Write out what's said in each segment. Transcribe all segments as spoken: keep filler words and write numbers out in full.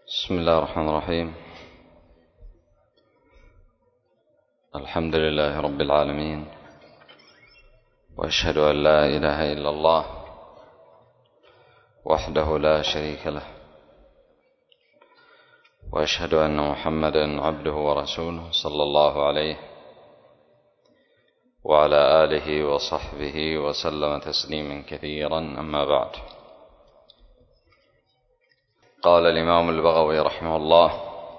بسم الله الرحمن الرحيم. الحمد لله رب العالمين، وأشهد أن لا إله إلا الله وحده لا شريك له، وأشهد أن محمدا عبده ورسوله صلى الله عليه وعلى آله وصحبه وسلم تسليما كثيرا. أما بعد، قال الإمام البغوي رحمه الله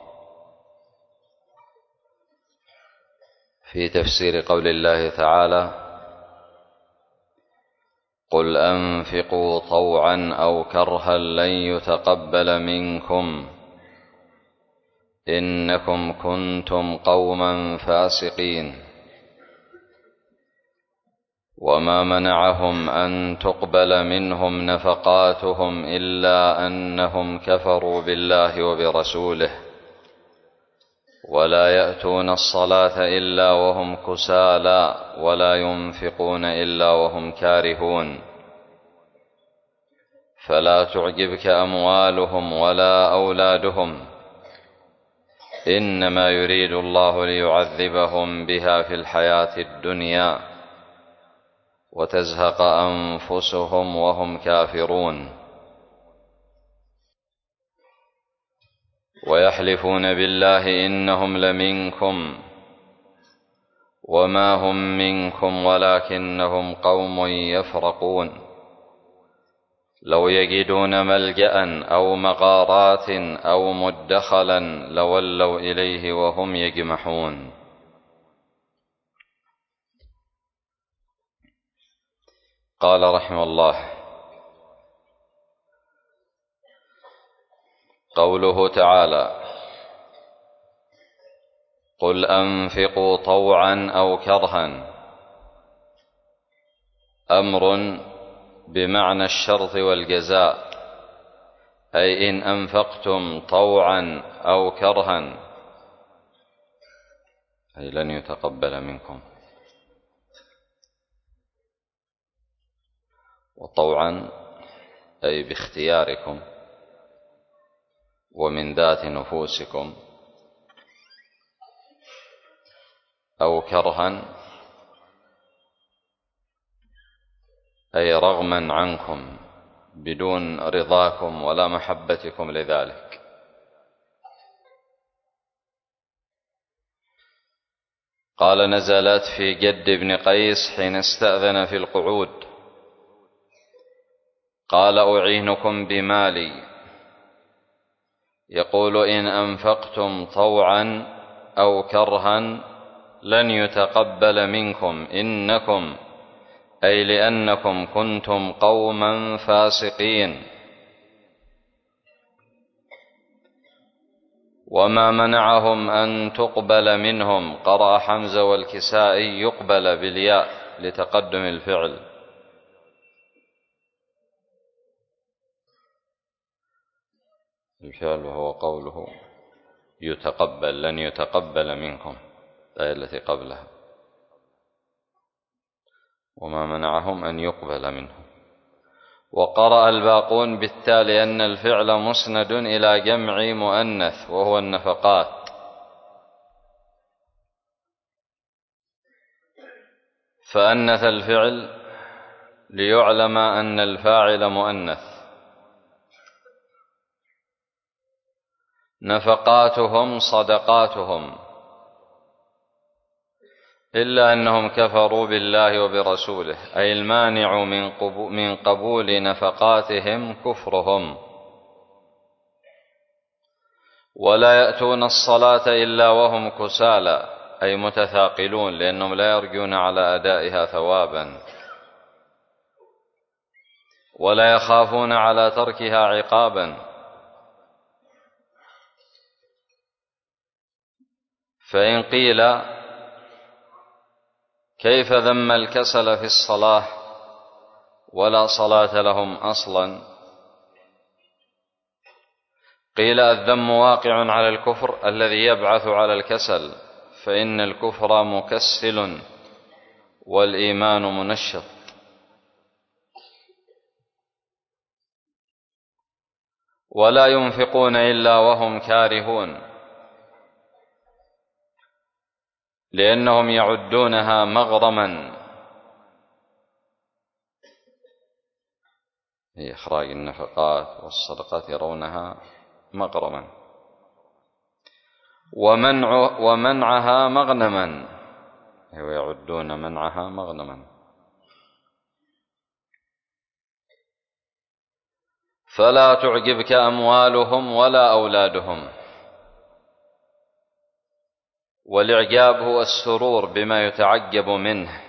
في تفسير قول الله تعالى: قل أنفقوا طوعا أو كرها لن يتقبل منكم إنكم كنتم قوما فاسقين. وما منعهم أن تقبل منهم نفقاتهم إلا أنهم كفروا بالله وبرسوله، ولا يأتون الصلاة إلا وهم كسالى ولا ينفقون إلا وهم كارهون. فلا تعجبك أموالهم ولا أولادهم، إنما يريد الله ليعذبهم بها في الحياة الدنيا وتزهق أنفسهم وهم كافرون. ويحلفون بالله إنهم لمنكم وما هم منكم ولكنهم قوم يفرقون. لو يجدون ملجأ أو مغارات أو مدخلا لولوا إليه وهم يجمحون. قال رحمه الله: قوله تعالى: قل أنفقوا طوعا أو كرها، أمر بمعنى الشرط والجزاء، أي إن أنفقتم طوعا أو كرها أي لن يتقبل منكم. وطوعا أي باختياركم ومن ذات نفوسكم، أو كرها أي رغما عنكم بدون رضاكم ولا محبتكم لذلك. قال: نزلت في جد بن قيس حين استأذن في القعود، قال: أعينكم بمالي. يقول: إن أنفقتم طوعا أو كرها لن يتقبل منكم إنكم، أي لأنكم كنتم قوما فاسقين. وما منعهم أن تقبل منهم، قرأ حمزة والكسائي يقبل بالياء لتقدم الفعل. الفعل وهو قوله يتقبل، لن يتقبل منكم، الآية التي قبلها. وما منعهم أن يقبل منهم. وقرأ الباقون بالتالي أن الفعل مسند إلى جمع مؤنث وهو النفقات، فأنث الفعل ليعلم أن الفاعل مؤنث. نفقاتهم صدقاتهم، إلا أنهم كفروا بالله وبرسوله، أي المانع من قبول نفقاتهم كفرهم. ولا يأتون الصلاة إلا وهم كسالى، أي متثاقلون، لأنهم لا يرجون على أدائها ثوابا، ولا يخافون على تركها عقابا. فإن قيل: كيف ذم الكسل في الصلاة ولا صلاة لهم أصلا؟ قيل: الذم واقع على الكفر الذي يبعث على الكسل، فإن الكفر مكسل والإيمان منشط. ولا ينفقون إلا وهم كارهون، لأنهم يعدونها مغرما في إخراج النفقات والصدقات، يرونها مغرما، ومنع ومنعها مغنما، ويعدون منعها مغنما. فلا تعجبك أموالهم ولا أولادهم. والإعجاب هو السرور بما يتعجب منه،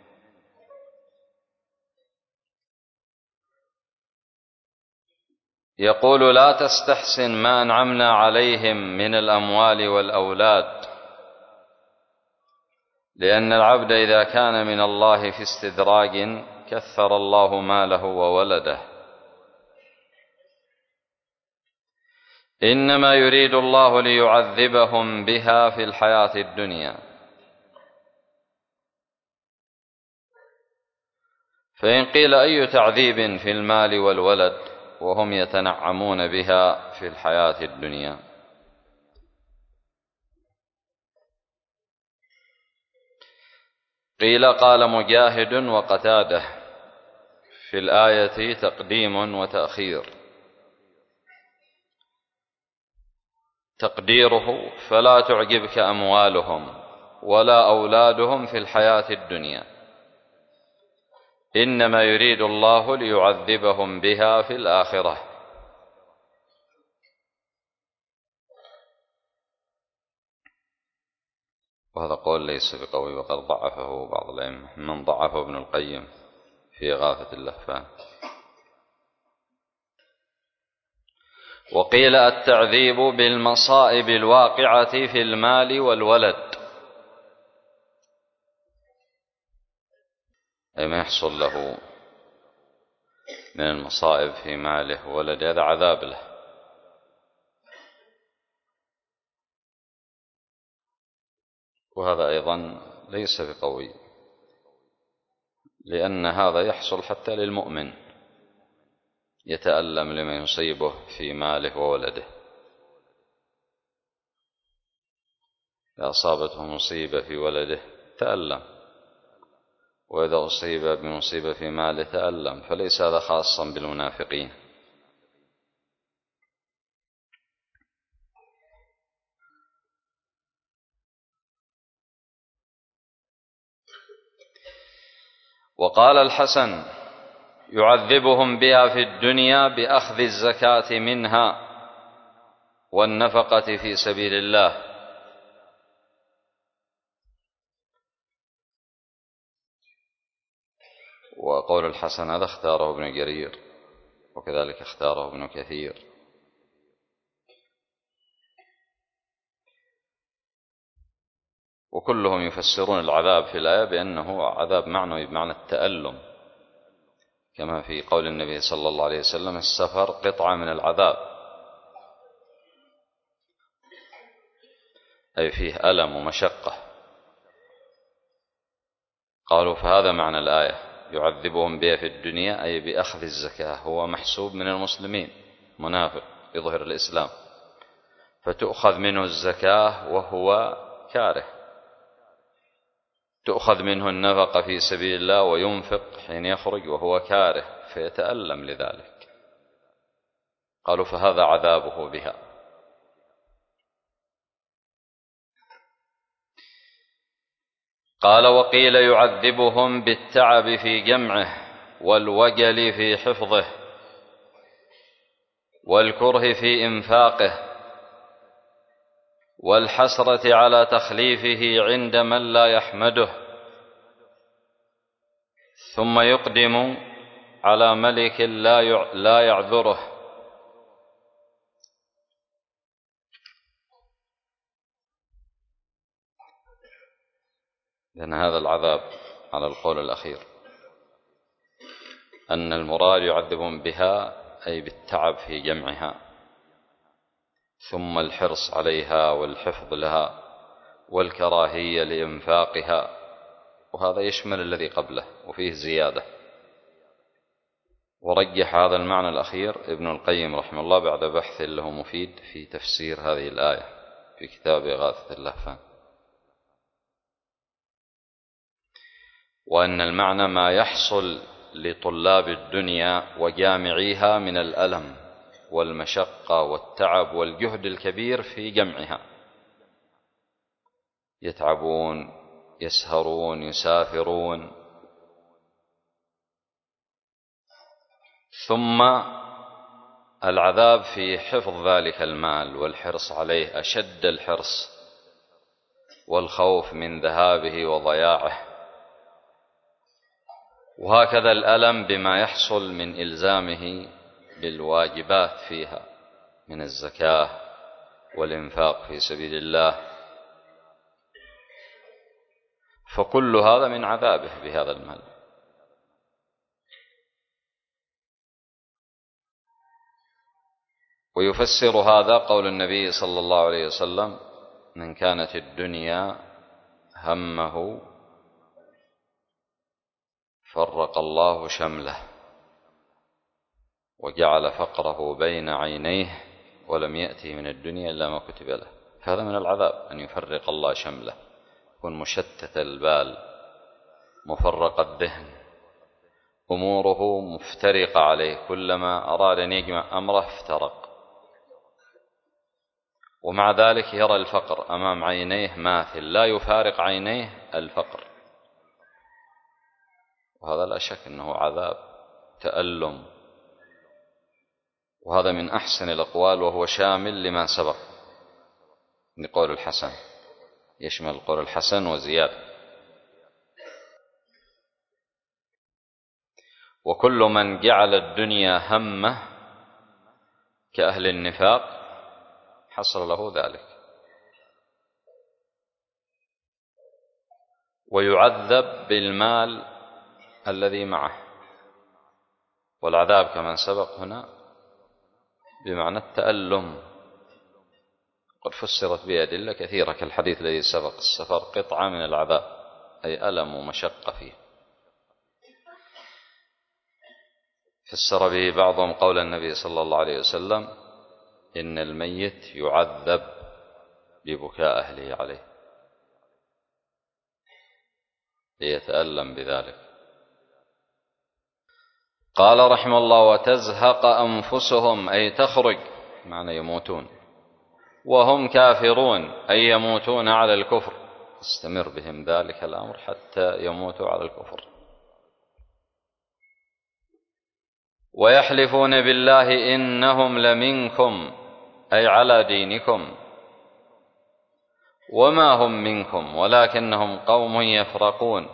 يقول لا تستحسن ما أنعمنا عليهم من الأموال والأولاد، لأن العبد إذا كان من الله في استدراج كثر الله ماله وولده. إنما يريد الله ليعذبهم بها في الحياة الدنيا. فإن قيل أي تعذيب في المال والولد وهم يتنعمون بها في الحياة الدنيا؟ قيل قال مجاهد وقتاده في الآية تقديم وتأخير. تقديره فلا تعجبك أموالهم ولا أولادهم في الحياة الدنيا، إنما يريد الله ليعذبهم بها في الآخرة. وهذا قول ليس بقوي، وقد ضعفه بعض الأئمة، من ضعفه ابن القيم في إغاثة اللهفان. وقيل التعذيب بالمصائب الواقعة في المال والولد، أي ما يحصل له من المصائب في ماله وولده، هذا عذاب له. وهذا أيضا ليس بقوي، لأن هذا يحصل حتى للمؤمن، يتألم لما يصيبه في ماله وولده. إذا أصابته مصيبة في ولده تألم، وإذا أصيب بمصيبة في ماله تألم، فليس هذا خاصا بالمنافقين. وقال الحسن يعذبهم بها في الدنيا بأخذ الزكاة منها والنفقة في سبيل الله. وقول الحسن هذا اختاره ابن جرير، وكذلك اختاره ابن كثير. وكلهم يفسرون العذاب في الآية بأنه عذاب معنوي بمعنى التألم، كما في قول النبي صلى الله عليه وسلم السفر قطعة من العذاب، أي فيه ألم ومشقة. قالوا فهذا معنى الآية، يعذبهم بها في الدنيا أي بأخذ الزكاة. هو محسوب من المسلمين، منافق يظهر الإسلام، فتؤخذ منه الزكاة وهو كاره، تؤخذ منه النفقة في سبيل الله وينفق حين يخرج وهو كاره، فيتألم لذلك. قالوا فهذا عذابه بها. قال وقيل يعذبهم بالتعب في جمعه والوجل في حفظه والكره في إنفاقه والحسرة على تخليفه عند من لا يحمده، ثم يقدم على ملك لا يعذره. لأن هذا العذاب على القول الأخير، أن المراد يعذبهم بها أي بالتعب في جمعها، ثم الحرص عليها والحفظ لها والكراهية لإنفاقها، وهذا يشمل الذي قبله وفيه زيادة. ورجح هذا المعنى الأخير ابن القيم رحمه الله بعد بحث له مفيد في تفسير هذه الآية في كتاب إغاثة اللهفان، وأن المعنى ما يحصل لطلاب الدنيا وجامعيها من الألم والمشقة والتعب والجهد الكبير في جمعها، يتعبون، يسهرون، يسافرون، ثم العذاب في حفظ ذلك المال والحرص عليه أشد الحرص، والخوف من ذهابه وضياعه، وهكذا الألم بما يحصل من إلزامه بالواجبات فيها من الزكاة والإنفاق في سبيل الله، فكل هذا من عذابه بهذا المال. ويفسر هذا قول النبي صلى الله عليه وسلم: من كانت الدنيا همه فرق الله شمله وجعل فقره بين عينيه ولم يأته من الدنيا إلا ما كتب له. هذا من العذاب أن يفرق الله شمله، يكون مشتت البال، مفرق الذهن، أموره مفترقة عليه، كلما أراد أن يجمع أمره افترق، ومع ذلك يرى الفقر أمام عينيه ماثل، لا يفارق عينيه الفقر، وهذا لا شك أنه عذاب تألم. وهذا من أحسن الأقوال، وهو شامل لما سبق لقول الحسن، يشمل قول الحسن وزيادة. وكل من جعل الدنيا همه كأهل النفاق حصل له ذلك، ويعذب بالمال الذي معه. والعذاب كما سبق هنا بمعنى التألم، قد فسرت بأدلة كثيرة كالحديث الذي سبق: السفر قطعة من العذاب، أي ألم ومشقة فيه. فسر به بعضهم قول النبي صلى الله عليه وسلم: إن الميت يعذب ببكاء أهله عليه، ليتألم بذلك. قال رحمه الله: وتزهق أنفسهم، أي تخرج، معنى يموتون، وهم كافرون، أي يموتون على الكفر، استمر بهم ذلك الأمر حتى يموتوا على الكفر. ويحلفون بالله إنهم لمنكم، أي على دينكم، وما هم منكم ولكنهم قوم يفرقون،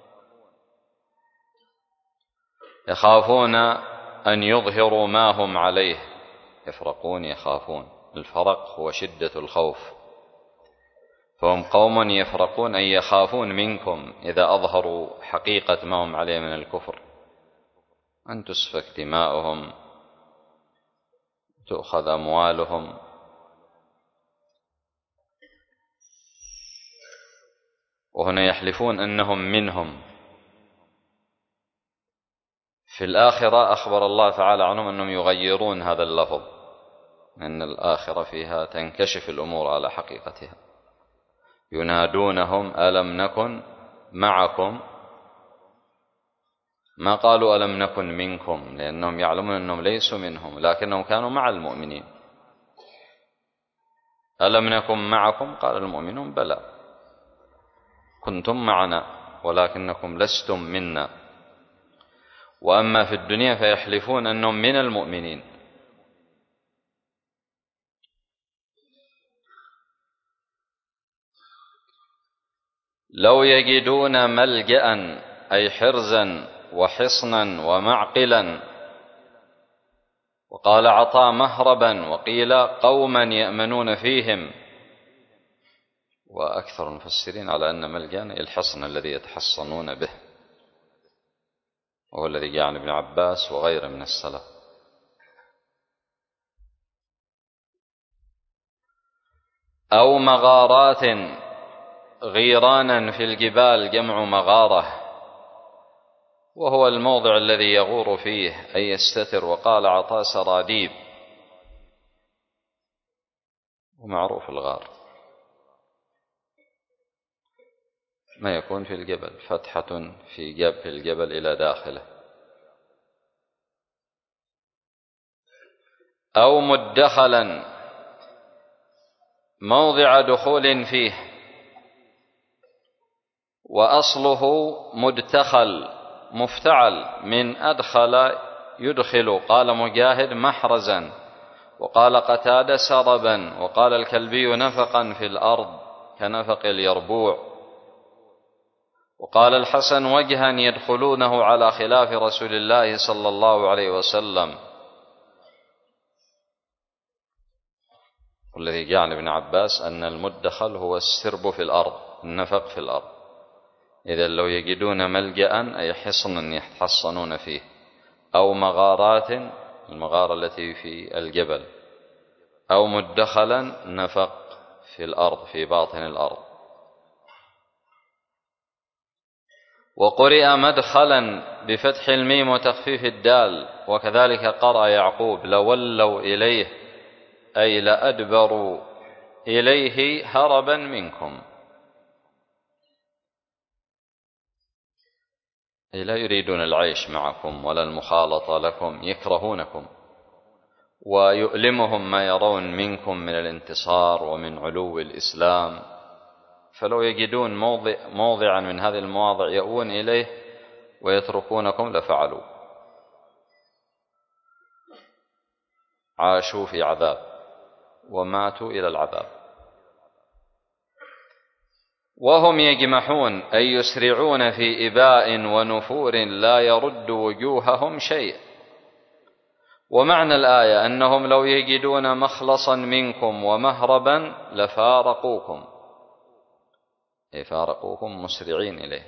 يخافون أن يظهروا ما هم عليه. يفرقون، يخافون، الفرق هو شدة الخوف، فهم قوم يفرقون أي يخافون منكم إذا أظهروا حقيقة ما هم عليه من الكفر، أن تسفك دماؤهم، تؤخذ أموالهم. وهنا يحلفون أنهم منهم. في الآخرة أخبر الله تعالى عنهم أنهم يغيرون هذا اللفظ، أن الآخرة فيها تنكشف الأمور على حقيقتها. ينادونهم ألم نكن معكم، ما قالوا ألم نكن منكم، لأنهم يعلمون أنهم ليسوا منهم، لكنهم كانوا مع المؤمنين. ألم نكن معكم، قال المؤمنون بلى كنتم معنا ولكنكم لستم منا. وأما في الدنيا فيحلفون أنهم من المؤمنين. لو يجدون ملجأ، أي حرزا وحصنا ومعقلا. وقال عطاء مهربا، وقيل قوما يأمنون فيهم. وأكثر المفسرين على أن ملجأ الحصن الذي يتحصنون به، وهو الذي جاء عن ابن عباس وغيره من السلف. أو مغارات، غيرانا في الجبال جمع مغارة، وهو الموضع الذي يغور فيه أي يستتر. وقال عطاء سراديب، ومعروف الغار ما يكون في الجبل، فتحة في جبه الجبل إلى داخله. أو مدخلا موضع دخول فيه، وأصله مدتخل مفتعل من أدخل يدخل. قال مجاهد محرزا، وقال قتادة سربا، وقال الكلبي نفقا في الأرض كنفق اليربوع. وقال الحسن وجها يدخلونه على خلاف رسول الله صلى الله عليه وسلم. والذي جاء عن ابن عباس أن المدخل هو السرب في الأرض، النفق في الأرض. إذا لو يجدون ملجأ أي حصنا يتحصنون فيه، أو مغارات، المغارة التي في الجبل، أو مدخلا نفق في الأرض في باطن الأرض. وقرئ مدخلا بفتح الميم وتخفيف الدال، وكذلك قرأ يعقوب لولوا إليه أي لأدبروا إليه هربا منكم، أي لا يريدون العيش معكم ولا المخالطة لكم، يكرهونكم ويؤلمهم ما يرون منكم من الانتصار ومن علو الإسلام. فلو يجدون موضع موضعا من هذه المواضع يأوون إليه ويتركونكم لفعلوا. عاشوا في عذاب وماتوا إلى العذاب. وهم يجمحون أي يسرعون في إباء ونفور لا يرد وجوههم شيء. ومعنى الآية أنهم لو يجدون مخلصا منكم ومهربا لفارقوكم، أي فارقوكم مسرعين إليه.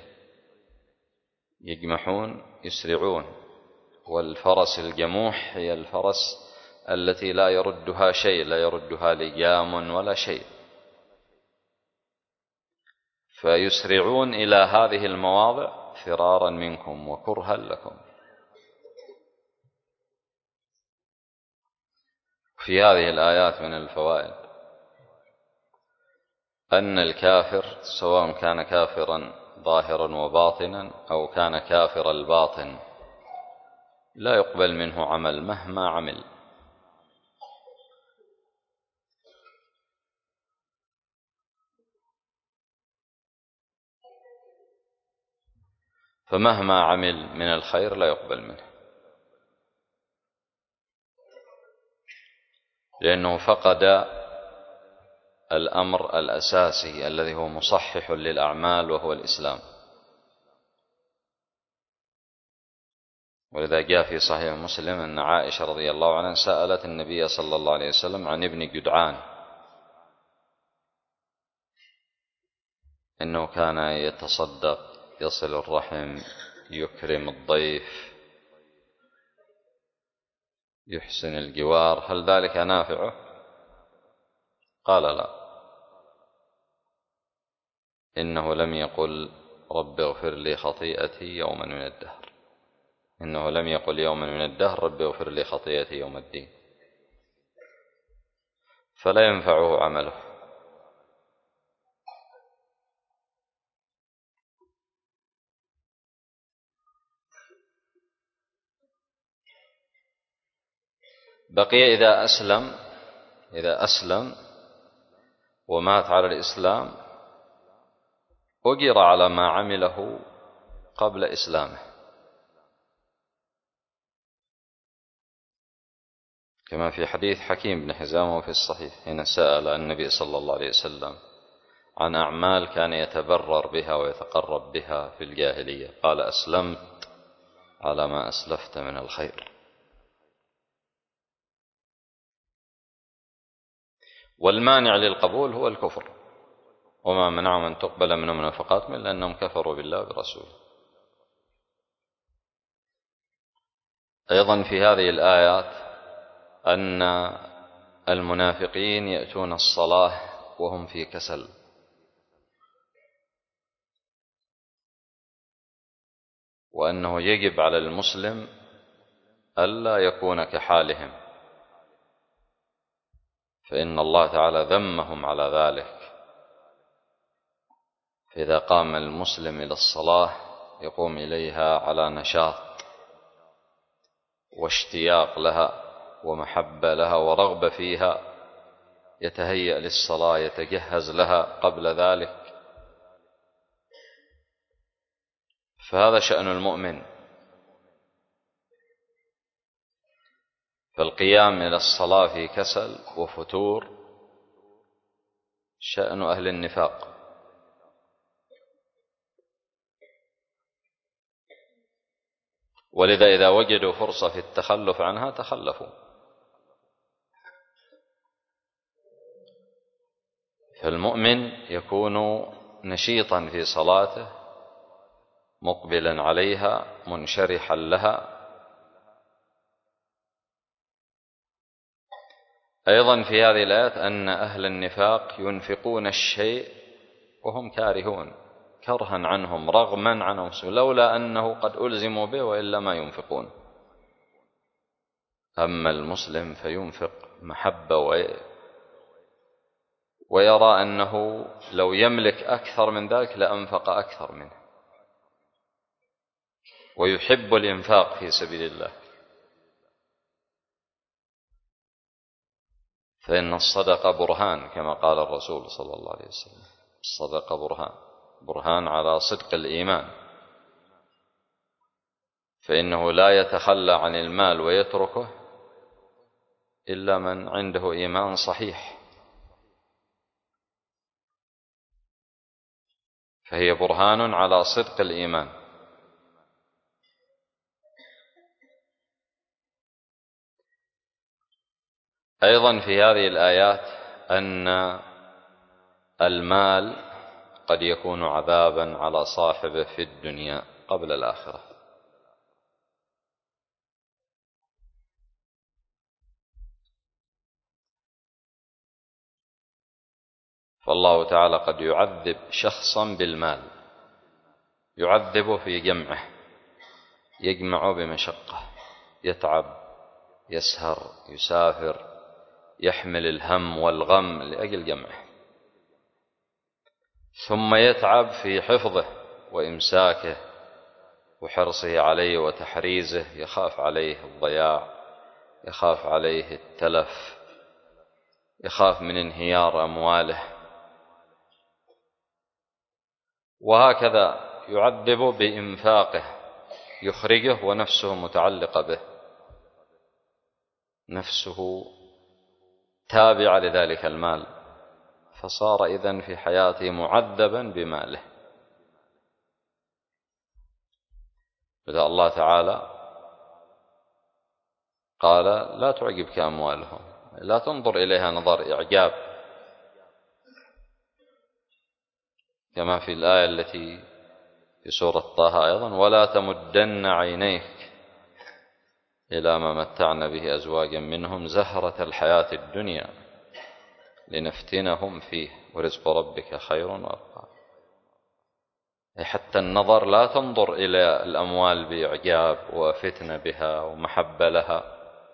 يجمحون يسرعون، والفرس الجموح هي الفرس التي لا يردها شيء، لا يردها لجام ولا شيء. فيسرعون إلى هذه المواضع فرارا منكم وكرها لكم. في هذه الآيات من الفوائد أن الكافر سواء كان كافرا ظاهرا وباطنا أو كان كافر الباطن لا يقبل منه عمل مهما عمل. فمهما عمل من الخير لا يقبل منه، لأنه فقد الأمر الأساسي الذي هو مصحح للأعمال وهو الإسلام. ولذا جاء في صحيح مسلم أن عائشة رضي الله عنها سألت النبي صلى الله عليه وسلم عن ابن جدعان، إنه كان يتصدق، يصل الرحم، يكرم الضيف، يحسن الجوار، هل ذلك نافعه؟ قال لا، إنه لم يقل رب اغفر لي خطيئتي يوما من الدهر، إنه لم يقل يوما من الدهر رب اغفر لي خطيئتي يوم الدين، فلا ينفعه عمله. بقي إذا أسلم، إذا أسلم ومات على الإسلام أجر على ما عمله قبل إسلامه، كما في حديث حكيم بن حزام في الصحيح حين سأل النبي صلى الله عليه وسلم عن أعمال كان يتبرر بها ويتقرب بها في الجاهلية، قال أسلمت على ما أسلفت من الخير. والمانع للقبول هو الكفر، وما منعهم أن تقبل منهم نفقاتهم إلا أنهم كفروا بالله ورسوله. أيضا في هذه الآيات أن المنافقين يأتون الصلاة وهم في كسل، وأنه يجب على المسلم ألا يكون كحالهم، فإن الله تعالى ذمهم على ذلك. فإذا قام المسلم إلى الصلاة يقوم إليها على نشاط واشتياق لها ومحبة لها ورغبة فيها، يتهيأ للصلاة، يتجهز لها قبل ذلك. فهذا شأن المؤمن. فالقيام إلى الصلاة في كسل وفتور شأن أهل النفاق. ولذا إذا وجدوا فرصة في التخلف عنها تخلفوا. فالمؤمن يكون نشيطا في صلاته، مقبلا عليها، منشرحا لها. أيضا في هذه الآيات أن أهل النفاق ينفقون الشيء وهم كارهون، كرها عنهم رغما عنهم، لولا أنه قد ألزموا به وإلا ما ينفقون. أما المسلم فينفق محبة ويرى أنه لو يملك أكثر من ذلك لأنفق أكثر منه، ويحب الإنفاق في سبيل الله. فإن الصدقة برهان كما قال الرسول صلى الله عليه وسلم: الصدقة برهان، برهان على صدق الإيمان. فإنه لا يتخلى عن المال ويتركه إلا من عنده إيمان صحيح، فهي برهان على صدق الإيمان. أيضا في هذه الآيات أن المال قد يكون عذابا على صاحبه في الدنيا قبل الآخرة. فالله تعالى قد يعذب شخصا بالمال، يعذبه في جمعه، يجمع بمشقة، يتعب، يسهر، يسافر، يحمل الهم والغم لأجل جمعه، ثم يتعب في حفظه وإمساكه وحرصه عليه وتحريزه، يخاف عليه الضياع، يخاف عليه التلف، يخاف من انهيار أمواله. وهكذا يعذب بإنفاقه، يخرجه ونفسه متعلقة به، نفسه تابعة لذلك المال، فصار إذن في حياته معذبا بماله. بدأ الله تعالى قال: لا تعجبك أموالهم، لا تنظر إليها نظر إعجاب، كما في الآية التي في سورة طه أيضا: ولا تمدن عينيك إلى ما متعنا به أزواجا منهم زهرة الحياة الدنيا لنفتنهم فيه ورزق ربك خير وأبقى. حتى النظر لا تنظر إلى الأموال بإعجاب وفتنة بها ومحبة لها،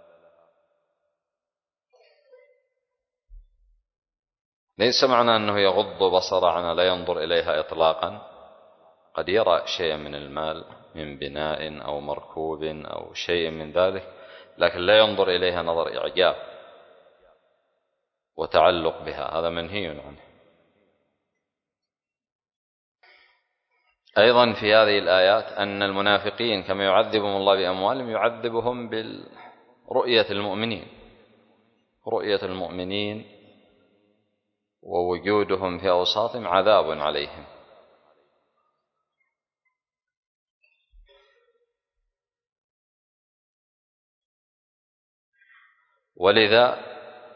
ليس معنى أنه يغض بصره عنها لا ينظر إليها إطلاقا، قد يرى شيء من المال من بناء أو مركوب أو شيء من ذلك، لكن لا ينظر إليها نظر إعجاب وتعلق بها، هذا منهي عنه. أيضا في هذه الآيات أن المنافقين كما يعذبهم الله بأموالهم يعذبهم برؤية المؤمنين، رؤية المؤمنين ووجودهم في أوساطهم عذاب عليهم. ولذا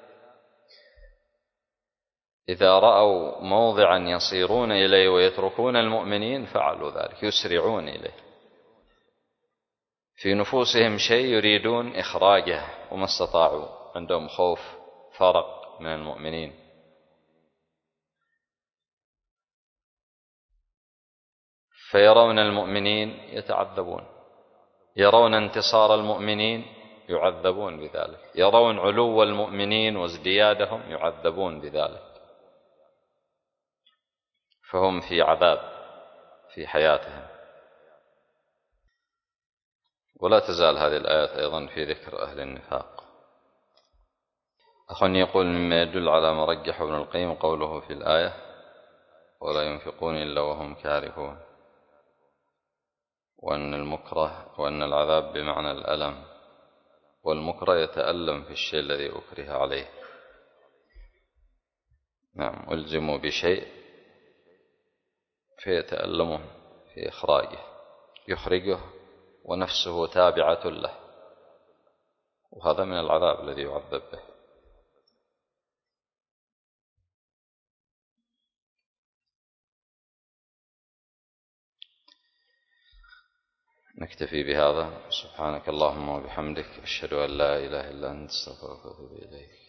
إذا رأوا موضعا يصيرون إليه ويتركون المؤمنين فعلوا ذلك، يسرعون إليه، في نفوسهم شيء يريدون إخراجه وما استطاعوا، عندهم خوف فرق من المؤمنين. فيرون المؤمنين يتعذبون، يرون انتصار المؤمنين يعذبون بذلك، يرون علو المؤمنين وازديادهم يعذبون بذلك، فهم في عذاب في حياتهم. ولا تزال هذه الآيات أيضا في ذكر أهل النفاق. أخواني يقول مما يدل على ما رجح ابن القيم قوله في الآية ولا ينفقون إلا وهم كارهون، وأن المكره وأن العذاب بمعنى الألم، والمكره يتألم في الشيء الذي أكره عليه. نعم، ألزموا بشيء فيتألمون في إخراجه، يخرجه ونفسه تابعة له، وهذا من العذاب الذي يعذب به. نكتفي بهذا. سبحانك اللهم وبحمدك، أشهد أن لا إله إلا أنت، أستغفرك وأتوب إليك.